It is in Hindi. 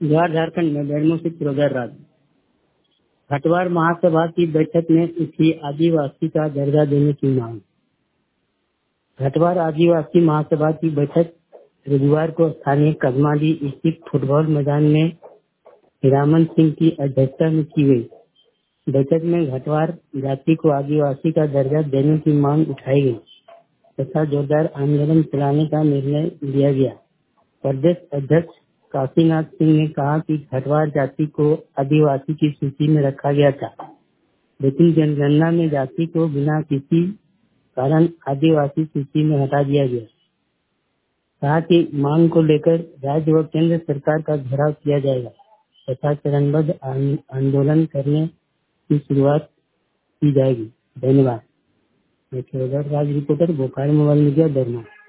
बिहार झारखंड में बेरमो से प्रोदर राज। घटवार महासभा की बैठक में उठी आदिवासी का दर्जा देने की मांग। घटवार आदिवासी महासभा की बैठक रविवार को स्थानीय कदमाली स्थित फुटबॉल मैदान में हिरामन सिंह की अध्यक्षता में की गई। बैठक में घटवार जाति को आदिवासी का दर्जा देने की मांग उठाई गई तथा जोरदार आंदोलन चलाने का निर्णय लिया गया। प्रदेश अध्यक्ष काशीनाथ सिंह ने कहा कि घटवार जाति को आदिवासी की सूची में रखा गया था, लेकिन जनगणना में जाति को बिना किसी कारण आदिवासी सूची में हटा दिया गया। कहा कि मांग को लेकर राज्य व केंद्र सरकार का घेराव किया जाएगा तथा चरणबद्ध आंदोलन करने की शुरुआत की जाएगी। धन्यवाद। मैं Raj reporter, Bokaro mobile media, दरमा।